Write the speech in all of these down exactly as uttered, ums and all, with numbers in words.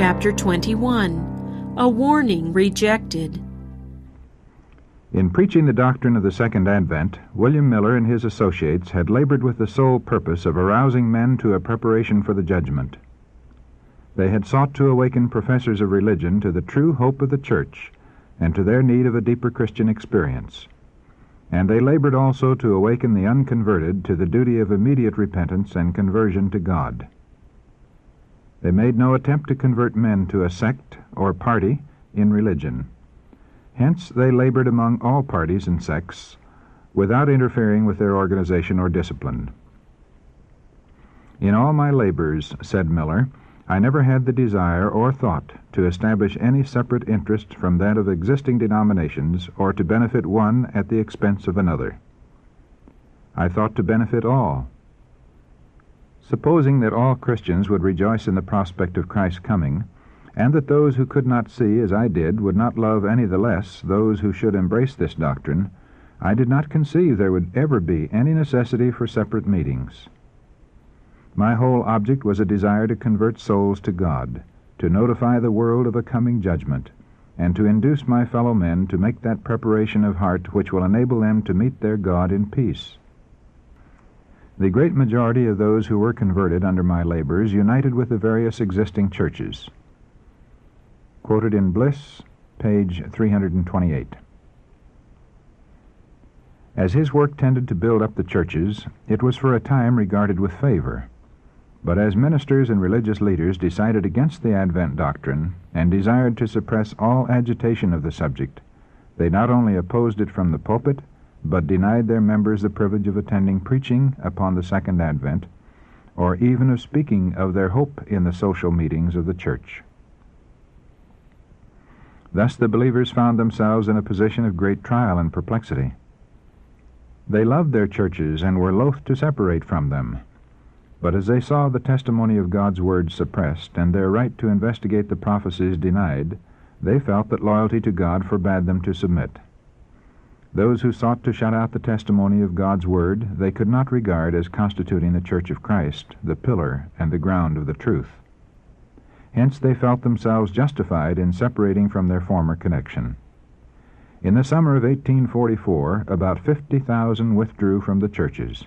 Chapter twenty-one. A Warning Rejected. In preaching the doctrine of the Second Advent, William Miller and his associates had labored with the sole purpose of arousing men to a preparation for the judgment. They had sought to awaken professors of religion to the true hope of the Church and to their need of a deeper Christian experience. And they labored also to awaken the unconverted to the duty of immediate repentance and conversion to God. They made no attempt to convert men to a sect or party in religion. Hence they labored among all parties and sects without interfering with their organization or discipline. In all my labors, said Miller, I never had the desire or thought to establish any separate interest from that of existing denominations or to benefit one at the expense of another. I thought to benefit all. Supposing that all Christians would rejoice in the prospect of Christ's coming, and that those who could not see as I did would not love any the less those who should embrace this doctrine, I did not conceive there would ever be any necessity for separate meetings. My whole object was a desire to convert souls to God, to notify the world of a coming judgment, and to induce my fellow men to make that preparation of heart which will enable them to meet their God in peace. The great majority of those who were converted under my labors united with the various existing churches. Quoted in Bliss, page three hundred twenty-eight. As his work tended to build up the churches, it was for a time regarded with favor. But as ministers and religious leaders decided against the Advent doctrine and desired to suppress all agitation of the subject, they not only opposed it from the pulpit, but denied their members the privilege of attending preaching upon the Second Advent, or even of speaking of their hope in the social meetings of the church. Thus the believers found themselves in a position of great trial and perplexity. They loved their churches and were loath to separate from them. But as they saw the testimony of God's Word suppressed and their right to investigate the prophecies denied, they felt that loyalty to God forbade them to submit. Those who sought to shut out the testimony of God's Word they could not regard as constituting the Church of Christ, the pillar and the ground of the truth. Hence they felt themselves justified in separating from their former connection. In the summer of eighteen forty-four, about fifty thousand withdrew from the churches.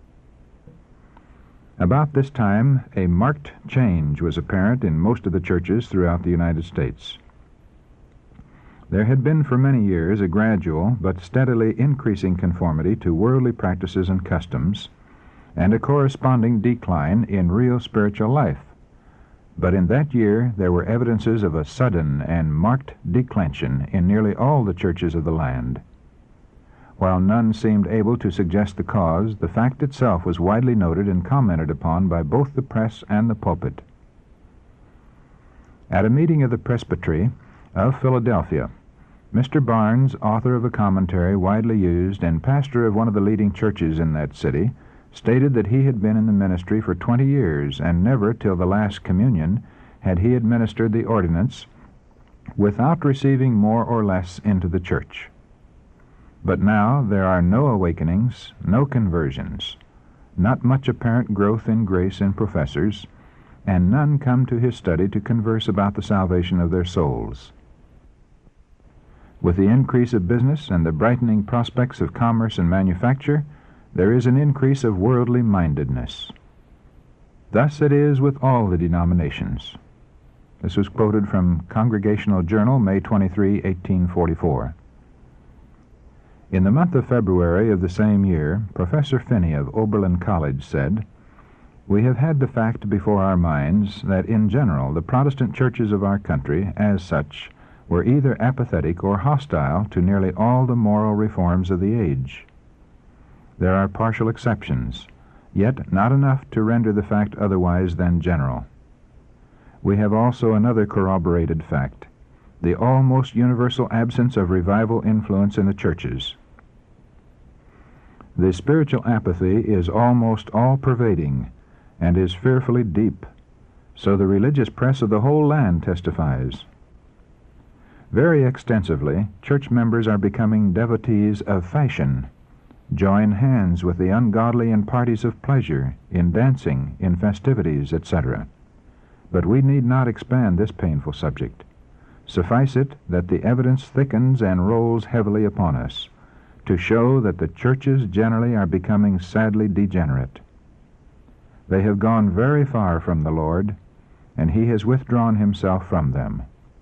About this time, a marked change was apparent in most of the churches throughout the United States. There had been for many years a gradual but steadily increasing conformity to worldly practices and customs, and a corresponding decline in real spiritual life. But in that year there were evidences of a sudden and marked declension in nearly all the churches of the land. While none seemed able to suggest the cause, the fact itself was widely noted and commented upon by both the press and the pulpit. At a meeting of the Presbytery of Philadelphia, Mister Barnes, author of a commentary widely used and pastor of one of the leading churches in that city, stated that he had been in the ministry for twenty years, and never till the last communion had he administered the ordinance without receiving more or less into the church. But now there are no awakenings, no conversions, not much apparent growth in grace in professors, and none come to his study to converse about the salvation of their souls. With the increase of business and the brightening prospects of commerce and manufacture, there is an increase of worldly mindedness. Thus it is with all the denominations. This was quoted from Congregational Journal, May twenty-third, eighteen forty-four. In the month of February of the same year, Professor Finney of Oberlin College said, "We have had the fact before our minds that in general the Protestant churches of our country, as such, were either apathetic or hostile to nearly all the moral reforms of the age. There are partial exceptions, yet not enough to render the fact otherwise than general. We have also another corroborated fact, the almost universal absence of revival influence in the churches. The spiritual apathy is almost all-pervading and is fearfully deep, so the religious press of the whole land testifies. Very extensively, church members are becoming devotees of fashion, join hands with the ungodly in parties of pleasure, in dancing, in festivities, et cetera. But we need not expand this painful subject. Suffice it that the evidence thickens and rolls heavily upon us, to show that the churches generally are becoming sadly degenerate. They have gone very far from the Lord, and He has withdrawn Himself from them.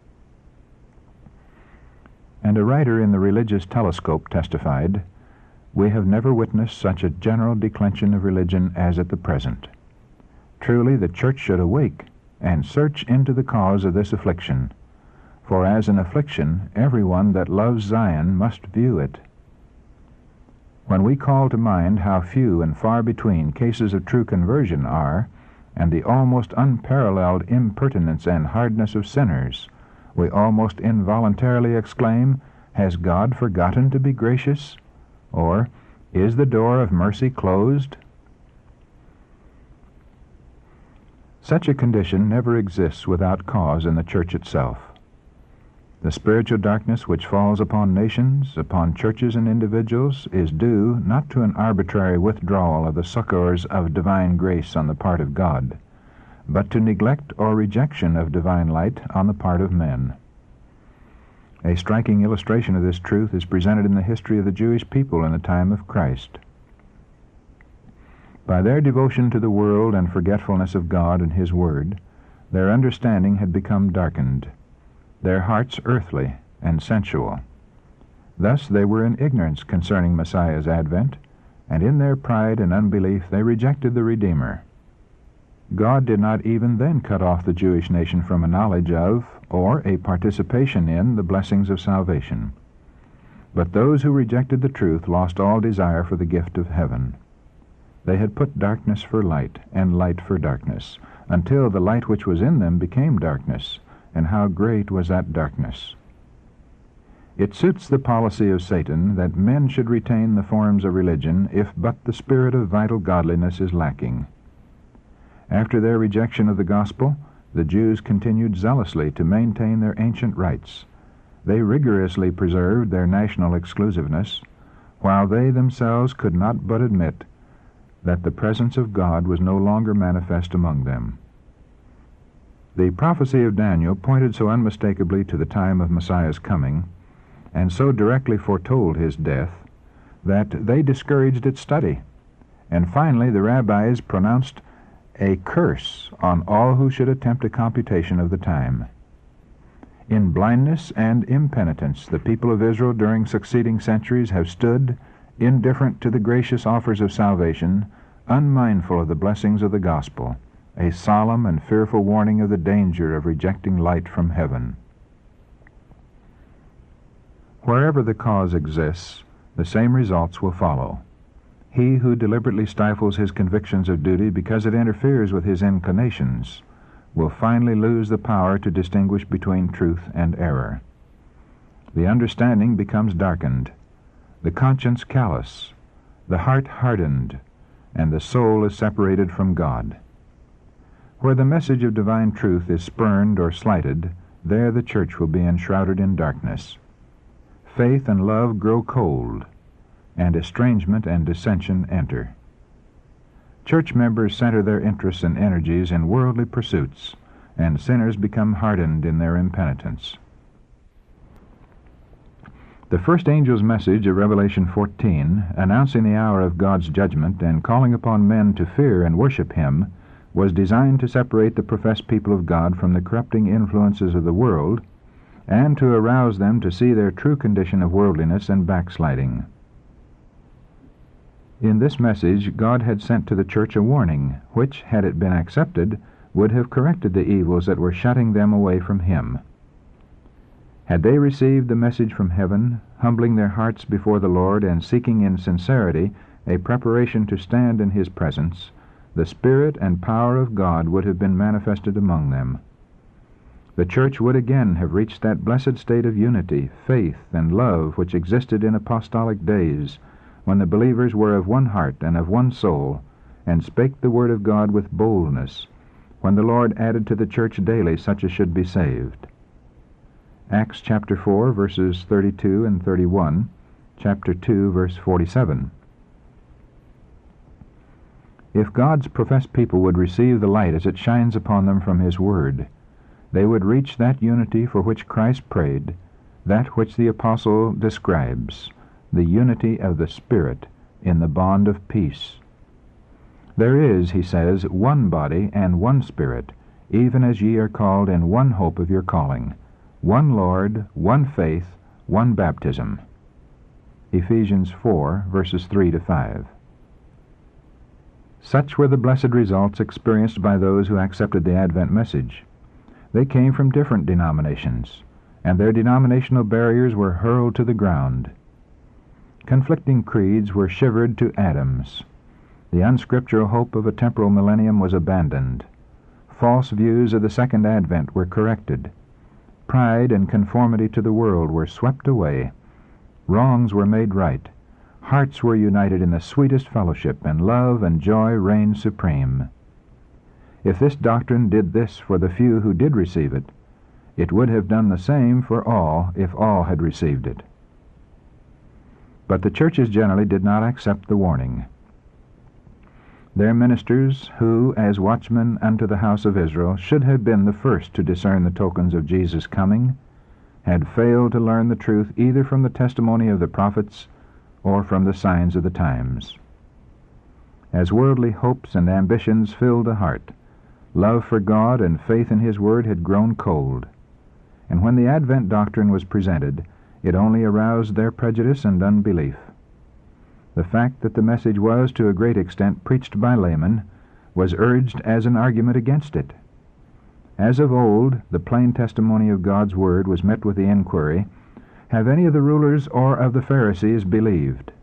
And a writer in the Religious Telescope testified, "We have never witnessed such a general declension of religion as at the present. Truly the church should awake and search into the cause of this affliction, for as an affliction every one that loves Zion must view it." When we call to mind how few and far between cases of true conversion are, and the almost unparalleled impertinence and hardness of sinners, we almost involuntarily exclaim, "Has God forgotten to be gracious?" Or, "Is the door of mercy closed?" Such a condition never exists without cause in the church itself. The spiritual darkness which falls upon nations, upon churches and individuals, is due not to an arbitrary withdrawal of the succors of divine grace on the part of God, but to neglect or rejection of divine light on the part of men. A striking illustration of this truth is presented in the history of the Jewish people in the time of Christ. By their devotion to the world and forgetfulness of God and His Word, their understanding had become darkened, their hearts earthly and sensual. Thus they were in ignorance concerning Messiah's advent, and in their pride and unbelief they rejected the Redeemer. God did not even then cut off the Jewish nation from a knowledge of, or a participation in, the blessings of salvation. But those who rejected the truth lost all desire for the gift of heaven. They had put darkness for light, and light for darkness, until the light which was in them became darkness, and how great was that darkness! It suits the policy of Satan that men should retain the forms of religion if but the spirit of vital godliness is lacking. After their rejection of the gospel, the Jews continued zealously to maintain their ancient rites. They rigorously preserved their national exclusiveness, while they themselves could not but admit that the presence of God was no longer manifest among them. The prophecy of Daniel pointed so unmistakably to the time of Messiah's coming, and so directly foretold his death, that they discouraged its study, and finally the rabbis pronounced a curse on all who should attempt a computation of the time. In blindness and impenitence, the people of Israel during succeeding centuries have stood, indifferent to the gracious offers of salvation, unmindful of the blessings of the gospel, a solemn and fearful warning of the danger of rejecting light from heaven. Wherever the cause exists, the same results will follow. He who deliberately stifles his convictions of duty because it interferes with his inclinations will finally lose the power to distinguish between truth and error. The understanding becomes darkened, the conscience callous, the heart hardened, and the soul is separated from God. Where the message of divine truth is spurned or slighted, there the church will be enshrouded in darkness. Faith and love grow cold, and estrangement and dissension enter. Church members center their interests and energies in worldly pursuits, and sinners become hardened in their impenitence. The first angel's message of Revelation fourteen, announcing the hour of God's judgment and calling upon men to fear and worship Him, was designed to separate the professed people of God from the corrupting influences of the world, and to arouse them to see their true condition of worldliness and backsliding. In this message, God had sent to the church a warning, which, had it been accepted, would have corrected the evils that were shutting them away from Him. Had they received the message from heaven, humbling their hearts before the Lord and seeking in sincerity a preparation to stand in His presence, the Spirit and power of God would have been manifested among them. The church would again have reached that blessed state of unity, faith, and love which existed in apostolic days, when the believers were of one heart and of one soul, and spake the word of God with boldness, when the Lord added to the church daily such as should be saved. Acts chapter four, verses thirty-two and thirty-one, chapter two, verse forty-seven. If God's professed people would receive the light as it shines upon them from His Word, they would reach that unity for which Christ prayed, that which the Apostle describes, the unity of the Spirit in the bond of peace. There is, he says, one body and one Spirit, even as ye are called in one hope of your calling, one Lord, one faith, one baptism. Ephesians four, verses three to five. Such were the blessed results experienced by those who accepted the Advent message. They came from different denominations, and their denominational barriers were hurled to the ground. Conflicting creeds were shivered to atoms. The unscriptural hope of a temporal millennium was abandoned. False views of the Second Advent were corrected. Pride and conformity to the world were swept away. Wrongs were made right. Hearts were united in the sweetest fellowship, and love and joy reigned supreme. If this doctrine did this for the few who did receive it, it would have done the same for all if all had received it. But the churches generally did not accept the warning. Their ministers, who, as watchmen unto the house of Israel, should have been the first to discern the tokens of Jesus' coming, had failed to learn the truth either from the testimony of the prophets or from the signs of the times. As worldly hopes and ambitions filled the heart, love for God and faith in His Word had grown cold, and when the Advent doctrine was presented, it only aroused their prejudice and unbelief. The fact that the message was, to a great extent, preached by laymen was urged as an argument against it. As of old, the plain testimony of God's Word was met with the inquiry, have any of the rulers or of the Pharisees believed?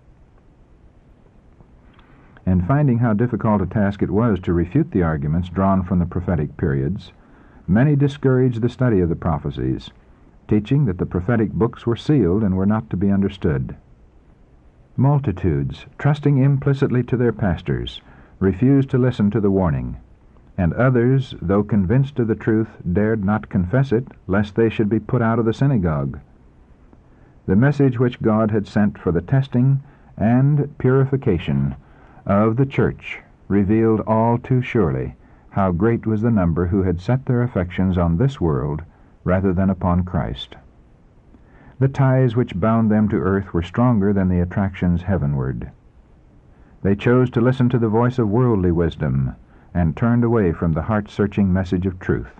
And finding how difficult a task it was to refute the arguments drawn from the prophetic periods, many discouraged the study of the prophecies, teaching that the prophetic books were sealed and were not to be understood. Multitudes, trusting implicitly to their pastors, refused to listen to the warning, and others, though convinced of the truth, dared not confess it, lest they should be put out of the synagogue. The message which God had sent for the testing and purification of the church revealed all too surely how great was the number who had set their affections on this world rather than upon Christ. The ties which bound them to earth were stronger than the attractions heavenward. They chose to listen to the voice of worldly wisdom and turned away from the heart-searching message of truth.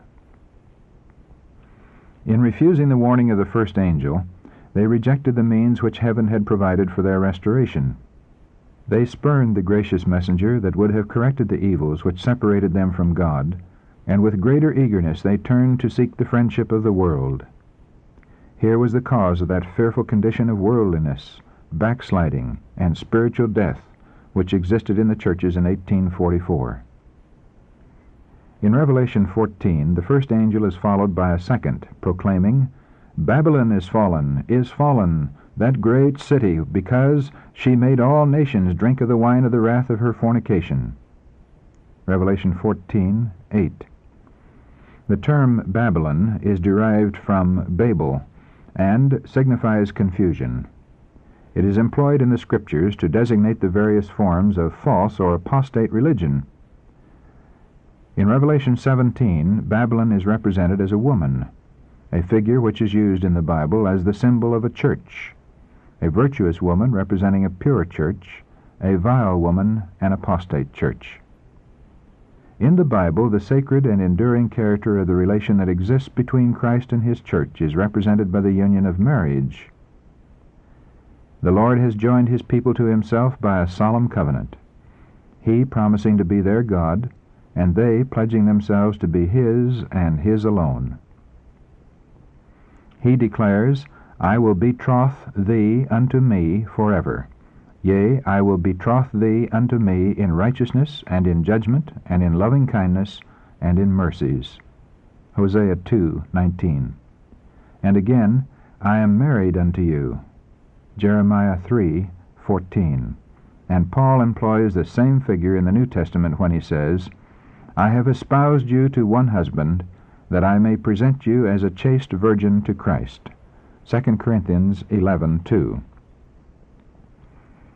In refusing the warning of the first angel, they rejected the means which heaven had provided for their restoration. They spurned the gracious messenger that would have corrected the evils which separated them from God, and with greater eagerness they turned to seek the friendship of the world. Here was the cause of that fearful condition of worldliness, backsliding, and spiritual death which existed in the churches in eighteen forty-four. In Revelation fourteen, the first angel is followed by a second, proclaiming, Babylon is fallen, is fallen, that great city, because she made all nations drink of the wine of the wrath of her fornication. Revelation fourteen, eight. The term Babylon is derived from Babel, and signifies confusion. It is employed in the Scriptures to designate the various forms of false or apostate religion. In Revelation seventeen, Babylon is represented as a woman, a figure which is used in the Bible as the symbol of a church, a virtuous woman representing a pure church, a vile woman an apostate church. In the Bible, the sacred and enduring character of the relation that exists between Christ and His church is represented by the union of marriage. The Lord has joined His people to Himself by a solemn covenant, He promising to be their God, and they pledging themselves to be His and His alone. He declares, I will betroth thee unto me forever. Yea, I will betroth thee unto me in righteousness, and in judgment, and in loving kindness, and in mercies. Hosea two nineteen. And again, I am married unto you. Jeremiah three fourteen. And Paul employs the same figure in the New Testament when he says, I have espoused you to one husband, that I may present you as a chaste virgin to Christ. Second Corinthians eleven two.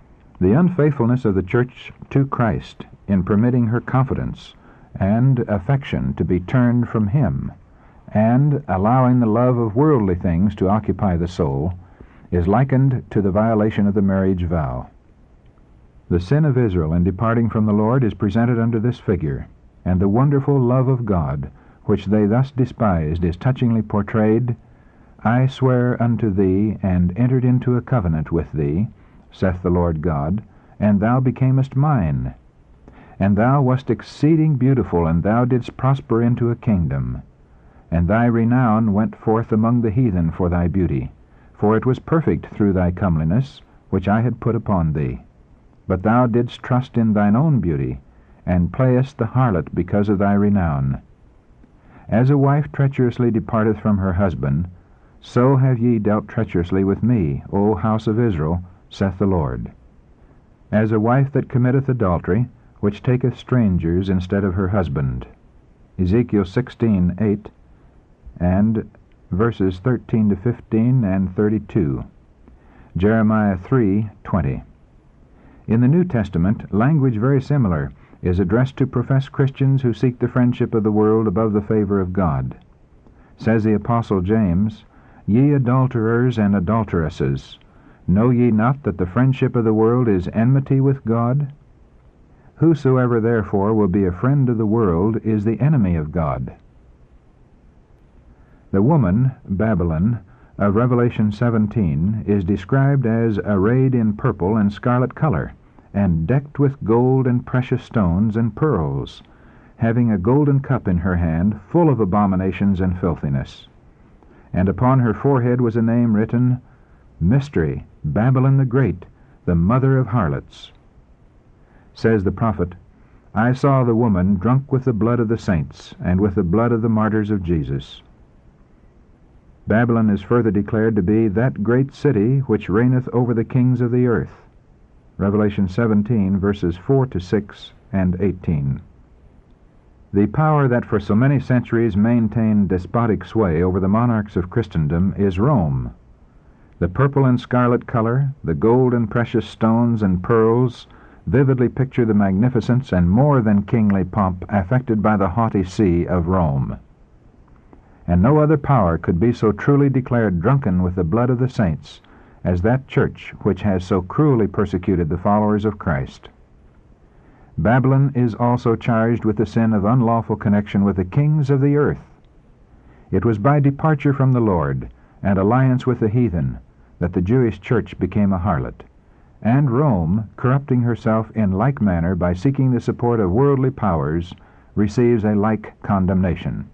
The unfaithfulness of the church to Christ in permitting her confidence and affection to be turned from Him, and allowing the love of worldly things to occupy the soul, is likened to the violation of the marriage vow. The sin of Israel in departing from the Lord is presented under this figure, and the wonderful love of God, which they thus despised, is touchingly portrayed. I swear unto thee, and entered into a covenant with thee, saith the Lord God, and thou becamest mine. And thou wast exceeding beautiful, and thou didst prosper into a kingdom. And thy renown went forth among the heathen for thy beauty, for it was perfect through thy comeliness, which I had put upon thee. But thou didst trust in thine own beauty, and playest the harlot because of thy renown. As a wife treacherously departeth from her husband, so have ye dealt treacherously with me, O house of Israel, saith the Lord. As a wife that committeth adultery, which taketh strangers instead of her husband. Ezekiel sixteen eight, and verses thirteen to fifteen and thirty-two. Jeremiah three twenty. In the New Testament, language very similar is addressed to professed Christians who seek the friendship of the world above the favor of God. Says the Apostle James, Ye adulterers and adulteresses, know ye not that the friendship of the world is enmity with God? Whosoever therefore will be a friend of the world is the enemy of God. The woman, Babylon, of Revelation seventeen, is described as arrayed in purple and scarlet color, and decked with gold and precious stones and pearls, having a golden cup in her hand, full of abominations and filthiness. And upon her forehead was a name written, Mystery, Babylon the Great, the mother of harlots. Says the prophet, I saw the woman drunk with the blood of the saints, and with the blood of the martyrs of Jesus. Babylon is further declared to be that great city which reigneth over the kings of the earth. Revelation seventeen, verses four to six and eighteen. The power that for so many centuries maintained despotic sway over the monarchs of Christendom is Rome. The purple and scarlet color, the gold and precious stones and pearls, vividly picture the magnificence and more than kingly pomp affected by the haughty see of Rome. And no other power could be so truly declared drunken with the blood of the saints as that church which has so cruelly persecuted the followers of Christ. Babylon is also charged with the sin of unlawful connection with the kings of the earth. It was by departure from the Lord and alliance with the heathen that the Jewish church became a harlot, and Rome, corrupting herself in like manner by seeking the support of worldly powers, receives a like condemnation.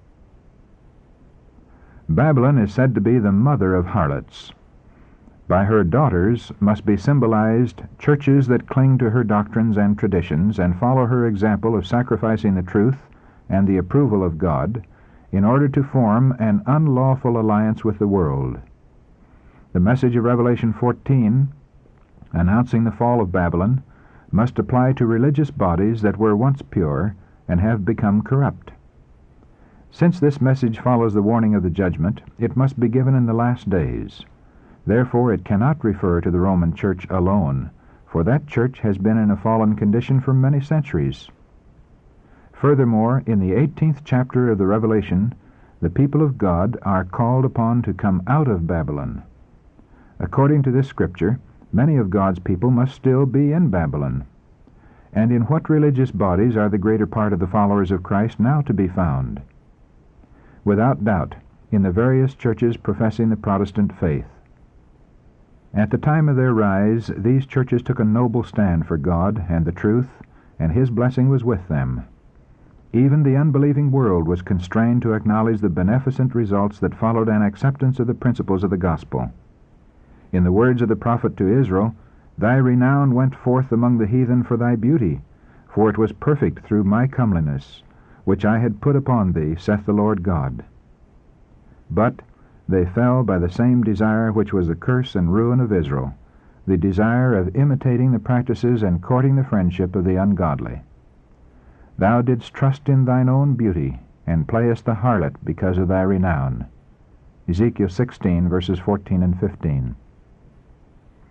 Babylon is said to be the mother of harlots. By her daughters must be symbolized churches that cling to her doctrines and traditions and follow her example of sacrificing the truth and the approval of God in order to form an unlawful alliance with the world. The message of Revelation fourteen, announcing the fall of Babylon, must apply to religious bodies that were once pure and have become corrupt. Since this message follows the warning of the judgment, it must be given in the last days. Therefore it cannot refer to the Roman Church alone, for that church has been in a fallen condition for many centuries. Furthermore, in the eighteenth chapter of the Revelation, the people of God are called upon to come out of Babylon. According to this scripture, many of God's people must still be in Babylon. And in what religious bodies are the greater part of the followers of Christ now to be found? Without doubt, in the various churches professing the Protestant faith. At the time of their rise, these churches took a noble stand for God and the truth, and His blessing was with them. Even the unbelieving world was constrained to acknowledge the beneficent results that followed an acceptance of the principles of the gospel. In the words of the prophet to Israel, Thy renown went forth among the heathen for thy beauty, for it was perfect through my comeliness, which I had put upon thee, saith the Lord God. But they fell by the same desire which was the curse and ruin of Israel, the desire of imitating the practices and courting the friendship of the ungodly. Thou didst trust in thine own beauty, and playest the harlot because of thy renown. Ezekiel sixteen, verses fourteen and fifteen.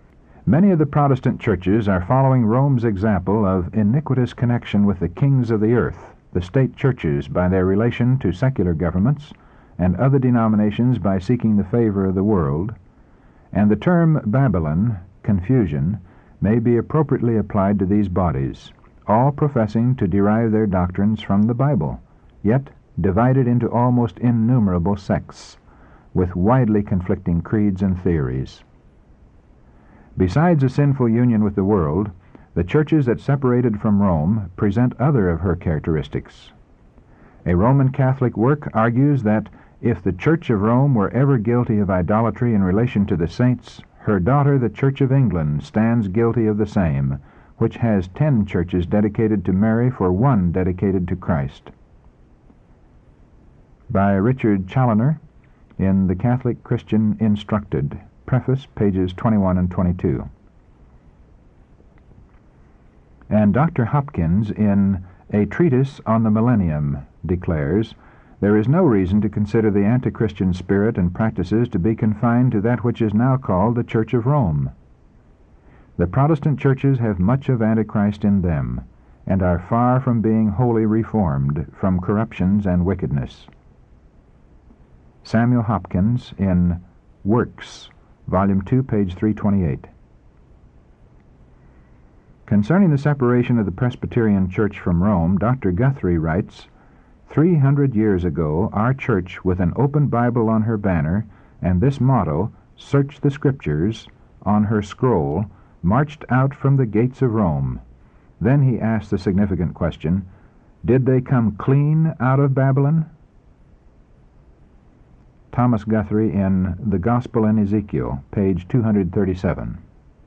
Many of the Protestant churches are following Rome's example of iniquitous connection with the kings of the earth, the state churches by their relation to secular governments, and other denominations by seeking the favor of the world, and the term Babylon, confusion, may be appropriately applied to these bodies, all professing to derive their doctrines from the Bible, yet divided into almost innumerable sects, with widely conflicting creeds and theories. Besides a sinful union with the world, the churches that separated from Rome present other of her characteristics. A Roman Catholic work argues that if the Church of Rome were ever guilty of idolatry in relation to the saints, her daughter, the Church of England, stands guilty of the same, which has ten churches dedicated to Mary for one dedicated to Christ. By Richard Challoner, in The Catholic Christian Instructed, preface, pages twenty-one and twenty-two. And Doctor Hopkins, in A Treatise on the Millennium, declares, there is no reason to consider the anti-Christian spirit and practices to be confined to that which is now called the Church of Rome. The Protestant churches have much of Antichrist in them, and are far from being wholly reformed from corruptions and wickedness. Samuel Hopkins, in Works, Volume two, page three twenty-eight. Concerning the separation of the Presbyterian Church from Rome, Doctor Guthrie writes, Three hundred years ago, our church, with an open Bible on her banner, and this motto, Search the Scriptures, on her scroll, marched out from the gates of Rome. Then he asked the significant question, did they come clean out of Babylon? Thomas Guthrie, in The Gospel in Ezekiel, page two hundred thirty-seven.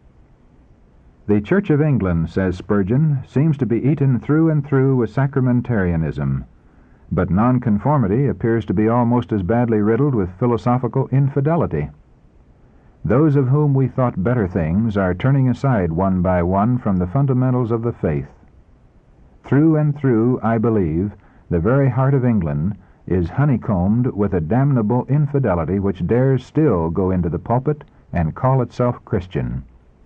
The Church of England, says Spurgeon, seems to be eaten through and through with sacramentarianism, but nonconformity appears to be almost as badly riddled with philosophical infidelity. Those of whom we thought better things are turning aside one by one from the fundamentals of the faith. Through and through, I believe, the very heart of England is honeycombed with a damnable infidelity which dares still go into the pulpit and call itself Christian.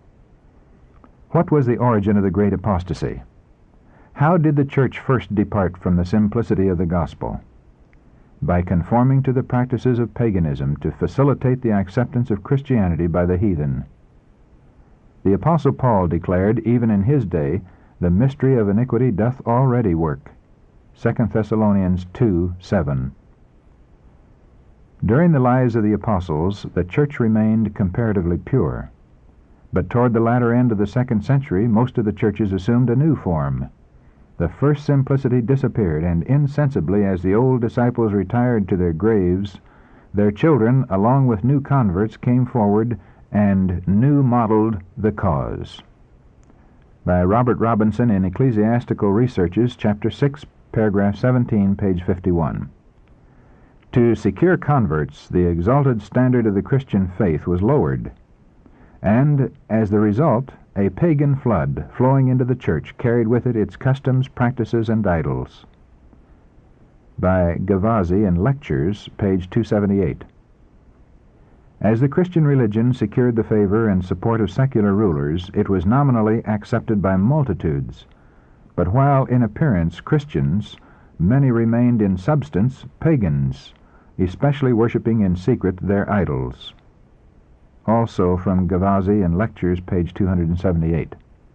What was the origin of the great apostasy? How did the church first depart from the simplicity of the gospel? By conforming to the practices of paganism to facilitate the acceptance of Christianity by the heathen. The Apostle Paul declared, even in his day, the mystery of iniquity doth already work. Second Thessalonians two, seven. During the lives of the apostles, the church remained comparatively pure. But toward the latter end of the second century, most of the churches assumed a new form. The first simplicity disappeared, and insensibly, as the old disciples retired to their graves, their children, along with new converts, came forward and new-modeled the cause. By Robert Robinson, in Ecclesiastical Researches, Chapter six, Paragraph seventeen, page fifty-one. To secure converts, the exalted standard of the Christian faith was lowered, and, as the result, a pagan flood flowing into the church carried with it its customs, practices, and idols. By Gavazzi, in Lectures, page two seventy-eight. As the Christian religion secured the favor and support of secular rulers, it was nominally accepted by multitudes. But while in appearance Christians, many remained in substance pagans, especially worshipping in secret their idols. Also from Gavazzi, in Lectures, page two hundred seventy-eight.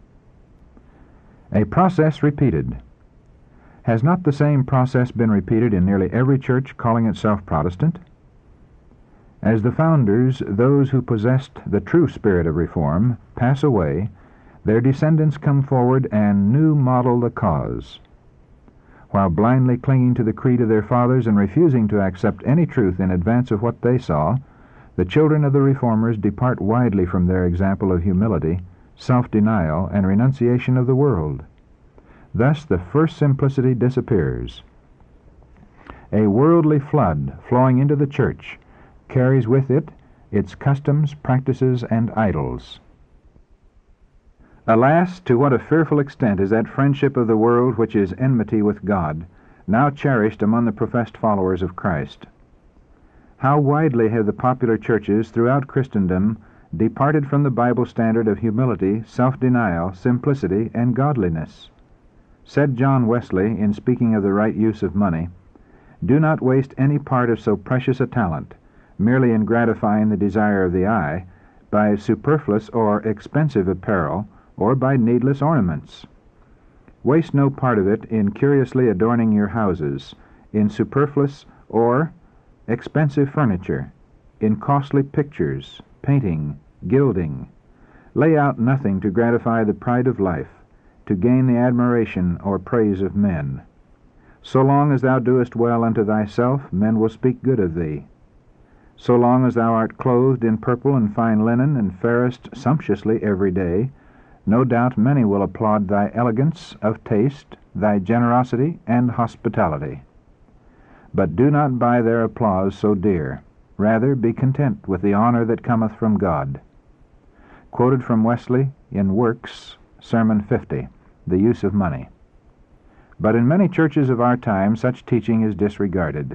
A process repeated. Has not the same process been repeated in nearly every church calling itself Protestant? As the founders, those who possessed the true spirit of reform, pass away, their descendants come forward and new model the cause. While blindly clinging to the creed of their fathers and refusing to accept any truth in advance of what they saw, the children of the reformers depart widely from their example of humility, self-denial, and renunciation of the world. Thus the first simplicity disappears. A worldly flood flowing into the church carries with it its customs, practices, and idols. Alas, to what a fearful extent is that friendship of the world which is enmity with God, now cherished among the professed followers of Christ. How widely have the popular churches throughout Christendom departed from the Bible standard of humility, self-denial, simplicity, and godliness. Said John Wesley, in speaking of the right use of money, "Do not waste any part of so precious a talent, merely in gratifying the desire of the eye, by superfluous or expensive apparel, or by needless ornaments. Waste no part of it in curiously adorning your houses, in superfluous or expensive furniture, in costly pictures, painting, gilding. Lay out nothing to gratify the pride of life, to gain the admiration or praise of men. So long as thou doest well unto thyself, men will speak good of thee. So long as thou art clothed in purple and fine linen, and farest sumptuously every day, no doubt many will applaud thy elegance of taste, thy generosity, and hospitality. But do not buy their applause so dear. Rather be content with the honor that cometh from God." Quoted from Wesley in Works, Sermon fifty, The Use of Money. But in many churches of our time such teaching is disregarded.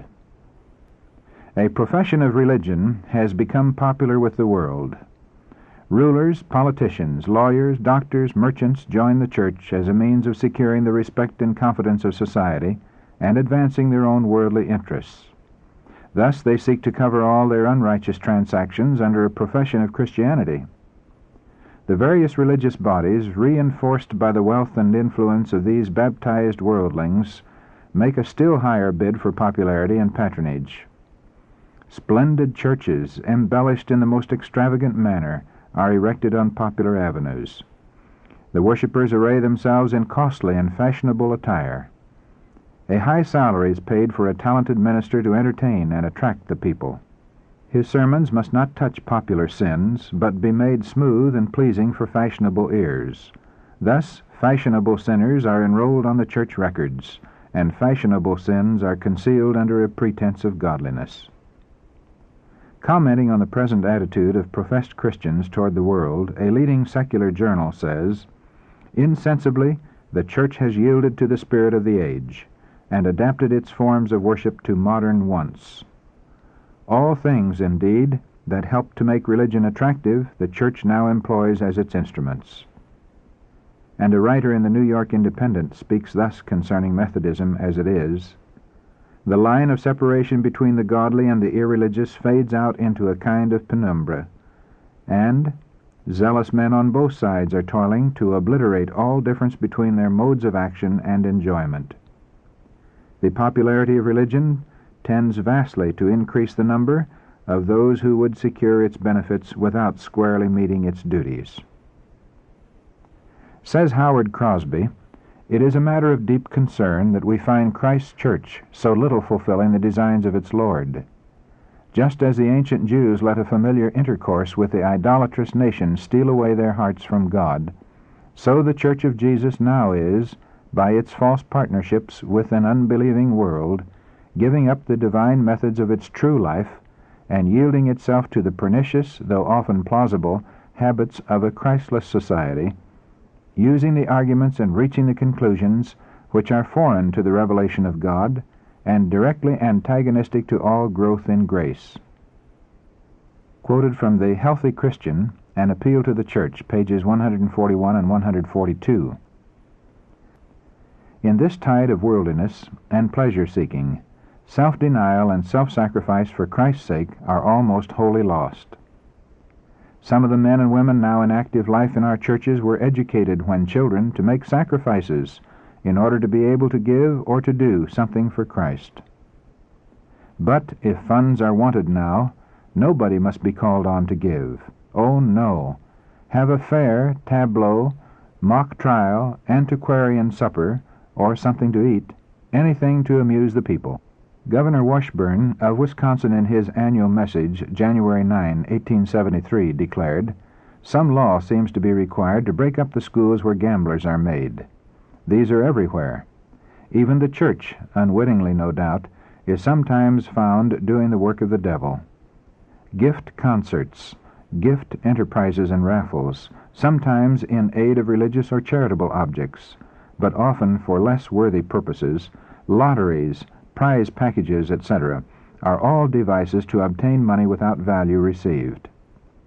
A profession of religion has become popular with the world. Rulers, politicians, lawyers, doctors, merchants join the church as a means of securing the respect and confidence of society and advancing their own worldly interests. Thus they seek to cover all their unrighteous transactions under a profession of Christianity. The various religious bodies, reinforced by the wealth and influence of these baptized worldlings, make a still higher bid for popularity and patronage. Splendid churches, embellished in the most extravagant manner, are erected on popular avenues. The worshippers array themselves in costly and fashionable attire. A high salary is paid for a talented minister to entertain and attract the people. His sermons must not touch popular sins, but be made smooth and pleasing for fashionable ears. Thus, fashionable sinners are enrolled on the church records, and fashionable sins are concealed under a pretense of godliness. Commenting on the present attitude of professed Christians toward the world, a leading secular journal says, "Insensibly, the church has yielded to the spirit of the age, and adapted its forms of worship to modern wants. All things, indeed, that help to make religion attractive, the church now employs as its instruments." And a writer in the New York Independent speaks thus concerning Methodism as it is, "The line of separation between the godly and the irreligious fades out into a kind of penumbra, and zealous men on both sides are toiling to obliterate all difference between their modes of action and enjoyment. The popularity of religion tends vastly to increase the number of those who would secure its benefits without squarely meeting its duties." Says Howard Crosby, "It is a matter of deep concern that we find Christ's church so little fulfilling the designs of its Lord. Just as the ancient Jews let a familiar intercourse with the idolatrous nation steal away their hearts from God, so the Church of Jesus now is, by its false partnerships with an unbelieving world, giving up the divine methods of its true life and yielding itself to the pernicious, though often plausible, habits of a Christless society, using the arguments and reaching the conclusions which are foreign to the revelation of God and directly antagonistic to all growth in grace." Quoted from The Healthy Christian, An Appeal to the Church, pages one forty-one and one forty-two. In this tide of worldliness and pleasure-seeking, self-denial and self-sacrifice for Christ's sake are almost wholly lost. Some of the men and women now in active life in our churches were educated when children to make sacrifices in order to be able to give or to do something for Christ. But if funds are wanted now, nobody must be called on to give. Oh, no. Have a fair, tableau, mock trial, antiquarian supper, or something to eat, anything to amuse the people. Governor Washburn of Wisconsin, in his annual message, January ninth, eighteen seventy-three, declared, "Some law seems to be required to break up the schools where gamblers are made. These are everywhere. Even the church, unwittingly no doubt, is sometimes found doing the work of the devil. Gift concerts, gift enterprises and raffles, sometimes in aid of religious or charitable objects, but often for less worthy purposes, lotteries, prize packages, et cetera, are all devices to obtain money without value received.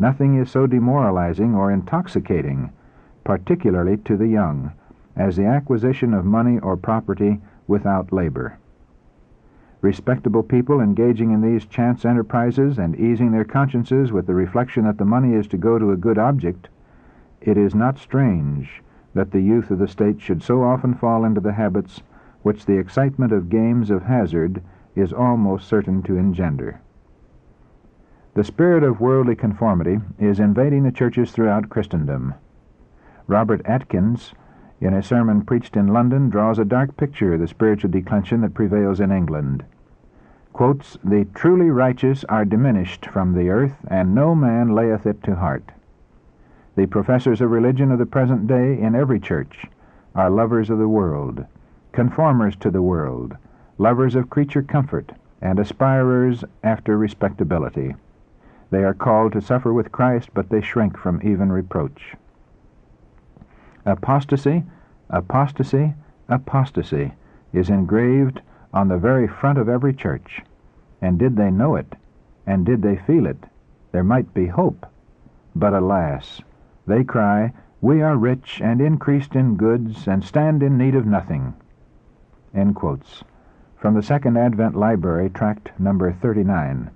Nothing is so demoralizing or intoxicating, particularly to the young, as the acquisition of money or property without labor. Respectable people engaging in these chance enterprises and easing their consciences with the reflection that the money is to go to a good object, it is not strange that the youth of the state should so often fall into the habits which the excitement of games of hazard is almost certain to engender. The spirit of worldly conformity is invading the churches throughout Christendom. Robert Atkins, in a sermon preached in London, draws a dark picture of the spiritual declension that prevails in England. Quotes, "The truly righteous are diminished from the earth, and no man layeth it to heart. The professors of religion of the present day in every church are lovers of the world, conformers to the world, lovers of creature comfort, and aspirers after respectability. They are called to suffer with Christ, but they shrink from even reproach." Apostasy, apostasy, apostasy is engraved on the very front of every church. And did they know it, and did they feel it, there might be hope. But alas, they cry, "We are rich and increased in goods, and stand in need of nothing." End quotes. From the Second Advent Library, tract number thirty-nine.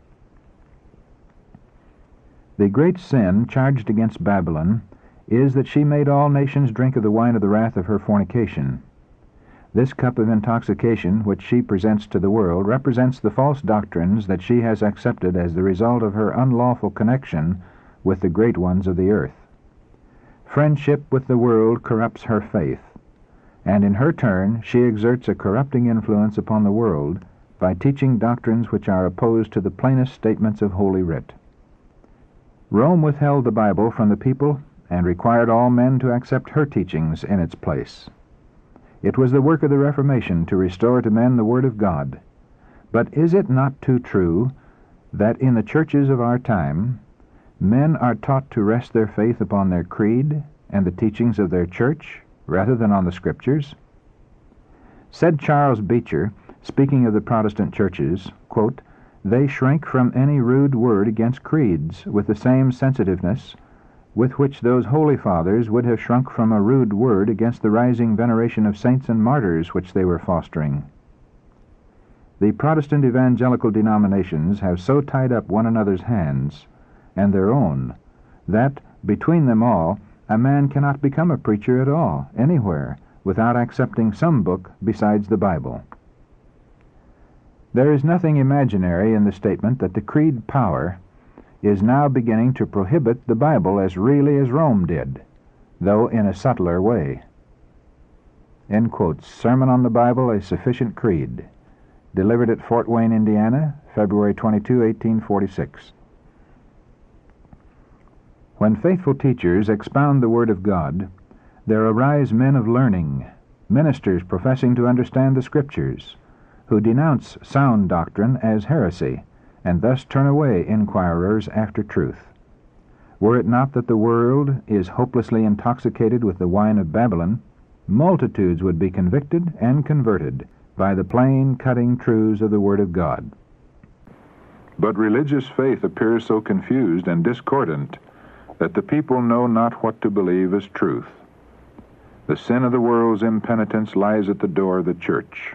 The great sin charged against Babylon is that she made all nations drink of the wine of the wrath of her fornication. This cup of intoxication which she presents to the world represents the false doctrines that she has accepted as the result of her unlawful connection with the great ones of the earth. Friendship with the world corrupts her faith, and in her turn she exerts a corrupting influence upon the world by teaching doctrines which are opposed to the plainest statements of Holy Writ. Rome withheld the Bible from the people and required all men to accept her teachings in its place. It was the work of the Reformation to restore to men the Word of God. But is it not too true that in the churches of our time men are taught to rest their faith upon their creed and the teachings of their church rather than on the Scriptures? Said Charles Beecher, speaking of the Protestant churches, quote, "They shrink from any rude word against creeds with the same sensitiveness with which those holy fathers would have shrunk from a rude word against the rising veneration of saints and martyrs which they were fostering." The Protestant evangelical denominations have so tied up one another's hands, and their own, that, between them all, a man cannot become a preacher at all, anywhere, without accepting some book besides the Bible. There is nothing imaginary in the statement that the creed power is now beginning to prohibit the Bible as really as Rome did, though in a subtler way. End quotes. Sermon on the Bible, A Sufficient Creed. Delivered at Fort Wayne, Indiana, February twenty-second, eighteen forty-six. When faithful teachers expound the Word of God, there arise men of learning, ministers professing to understand the Scriptures, who denounce sound doctrine as heresy, and thus turn away inquirers after truth. Were it not that the world is hopelessly intoxicated with the wine of Babylon, multitudes would be convicted and converted by the plain, cutting truths of the Word of God. But religious faith appears so confused and discordant that the people know not what to believe as truth. The sin of the world's impenitence lies at the door of the church.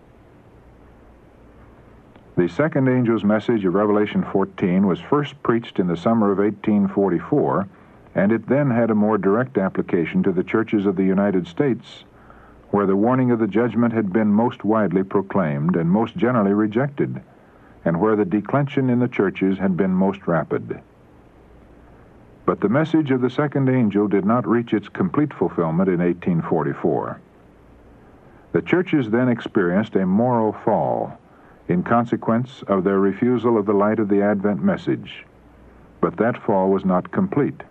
The second angel's message of Revelation fourteen was first preached in the summer of eighteen forty-four, and it then had a more direct application to the churches of the United States, where the warning of the judgment had been most widely proclaimed and most generally rejected, and where the declension in the churches had been most rapid. But the message of the second angel did not reach its complete fulfillment in eighteen forty-four. The churches then experienced a moral fall in consequence of their refusal of the light of the Advent message, but that fall was not complete.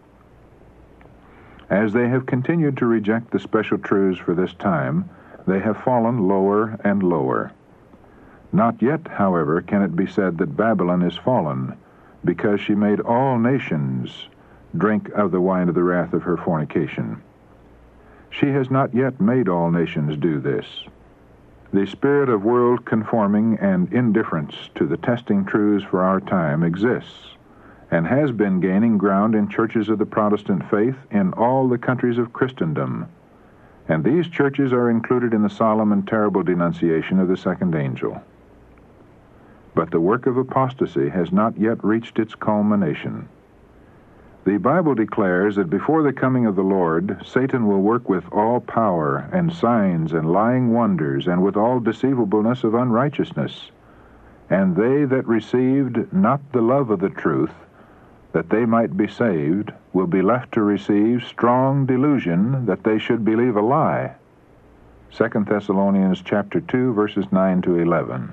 As they have continued to reject the special truths for this time, they have fallen lower and lower. Not yet, however, can it be said that Babylon is fallen, because she made all nations drink of the wine of the wrath of her fornication. She has not yet made all nations do this. The spirit of world conforming and indifference to the testing truths for our time exists, and has been gaining ground in churches of the Protestant faith in all the countries of Christendom. And these churches are included in the solemn and terrible denunciation of the second angel. But the work of apostasy has not yet reached its culmination. The Bible declares that before the coming of the Lord, Satan will work with all power and signs and lying wonders and with all deceivableness of unrighteousness. And they that received not the love of the truth, that they might be saved, will be left to receive strong delusion that they should believe a lie. Second Thessalonians chapter two, verses nine to eleven.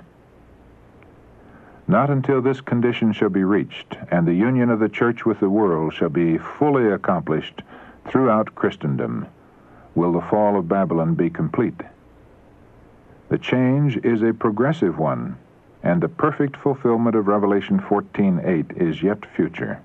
Not until this condition shall be reached, and the union of the church with the world shall be fully accomplished throughout Christendom, will the fall of Babylon be complete. The change is a progressive one, and the perfect fulfillment of Revelation fourteen eight is yet future.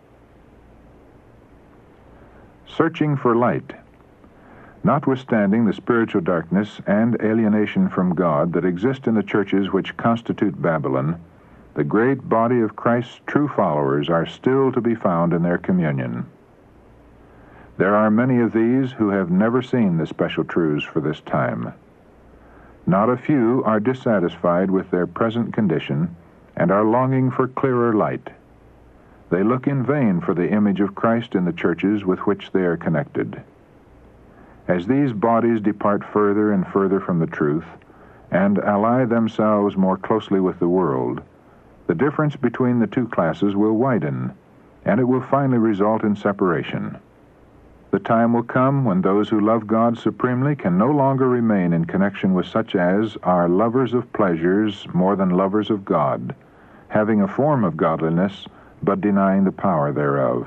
Searching for light. Notwithstanding the spiritual darkness and alienation from God that exist in the churches which constitute Babylon, the great body of Christ's true followers are still to be found in their communion. There are many of these who have never seen the special truths for this time. Not a few are dissatisfied with their present condition and are longing for clearer light. They look in vain for the image of Christ in the churches with which they are connected. As these bodies depart further and further from the truth and ally themselves more closely with the world, the difference between the two classes will widen, and it will finally result in separation. The time will come when those who love God supremely can no longer remain in connection with such as are lovers of pleasures more than lovers of God, having a form of godliness, but denying the power thereof.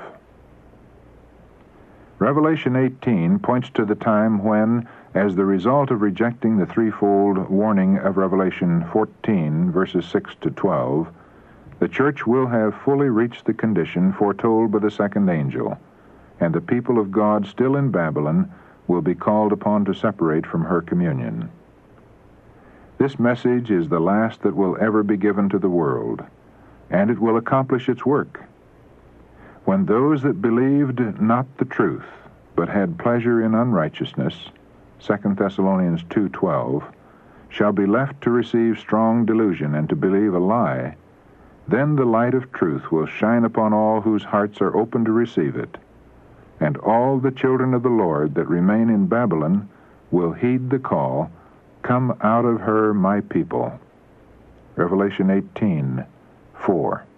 Revelation eighteen points to the time when, as the result of rejecting the threefold warning of Revelation fourteen, verses six to twelve, the church will have fully reached the condition foretold by the second angel, and the people of God still in Babylon will be called upon to separate from her communion. This message is the last that will ever be given to the world, and it will accomplish its work. When those that believed not the truth, but had pleasure in unrighteousness, Second Thessalonians two twelve, shall be left to receive strong delusion and to believe a lie, then the light of truth will shine upon all whose hearts are open to receive it, and all the children of the Lord that remain in Babylon will heed the call, "Come out of her, my people." Revelation eighteen four.